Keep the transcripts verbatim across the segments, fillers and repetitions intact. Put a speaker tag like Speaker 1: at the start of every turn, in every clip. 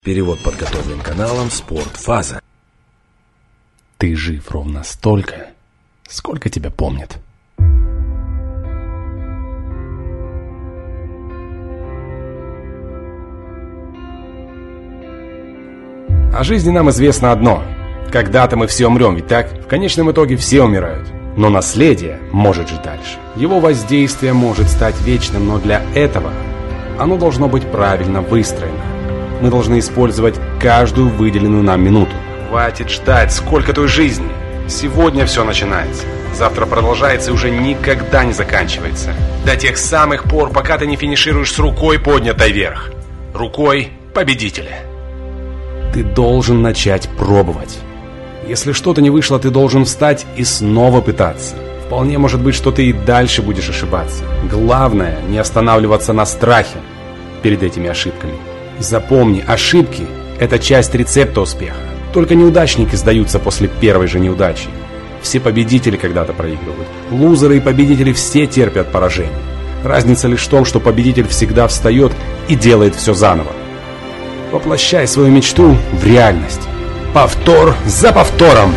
Speaker 1: Перевод подготовлен каналом Спортфаза.
Speaker 2: Ты жив ровно столько, сколько тебя помнят.
Speaker 3: О жизни нам известно одно. Когда-то мы все умрем, ведь так? В конечном итоге все умирают. Но наследие может жить дальше. Его воздействие может стать вечным, но для этого оно должно быть правильно выстроено. Мы должны использовать каждую выделенную нам минуту. Хватит ждать, сколько той жизни. Сегодня все начинается. Завтра продолжается и уже никогда не заканчивается. До тех самых пор, пока ты не финишируешь с рукой, поднятой вверх. Рукой победителя. Ты должен начать пробовать. Если что-то не вышло, ты должен встать и снова пытаться. Вполне может быть, что ты и дальше будешь ошибаться. Главное, не останавливаться на страхе перед этими ошибками. Запомни, ошибки – это часть рецепта успеха. Только неудачники сдаются после первой же неудачи. Все победители когда-то проигрывают. Лузеры и победители все терпят поражение. Разница лишь в том, что победитель всегда встает и делает все заново. Воплощай свою мечту в реальность. Повтор за повтором.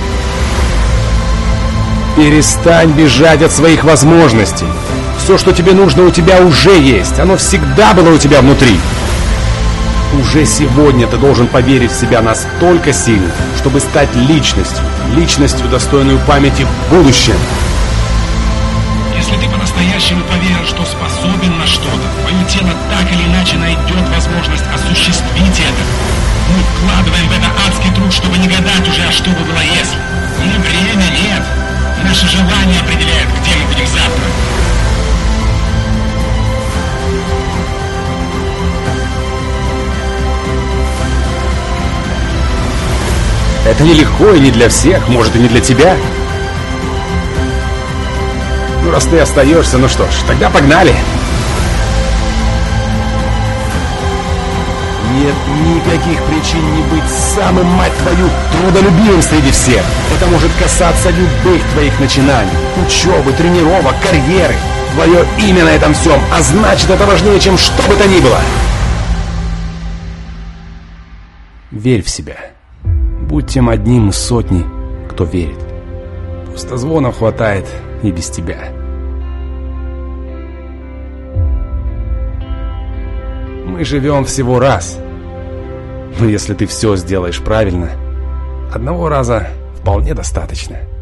Speaker 3: Перестань бежать от своих возможностей. Все, что тебе нужно, у тебя уже есть. Оно всегда было у тебя внутри. Уже сегодня ты должен поверить в себя настолько сильно, чтобы стать личностью. Личностью, достойную памяти в будущем.
Speaker 4: Если ты по-настоящему поверишь, что способен на что-то, твое тело так или иначе найдет возможность осуществить это. Мы вкладываем в это адский труд, чтобы не гадать уже, а что бы было если. Не время, нет. Наше желание определяет, где мы будем завтра.
Speaker 3: Это нелегко и не для всех, может и не для тебя. Ну, раз ты остаешься, ну что ж, тогда погнали. Нет никаких причин не быть самым, мать твою, трудолюбивым среди всех. Это может касаться любых твоих начинаний, учебы, тренировок, карьеры. Твое имя на этом всем, а значит, это важнее, чем что бы то ни было. Верь в себя. Будь тем одним из сотни, кто верит. Пустозвонов хватает и без тебя. Мы живем всего раз. Но если ты все сделаешь правильно, одного раза вполне достаточно.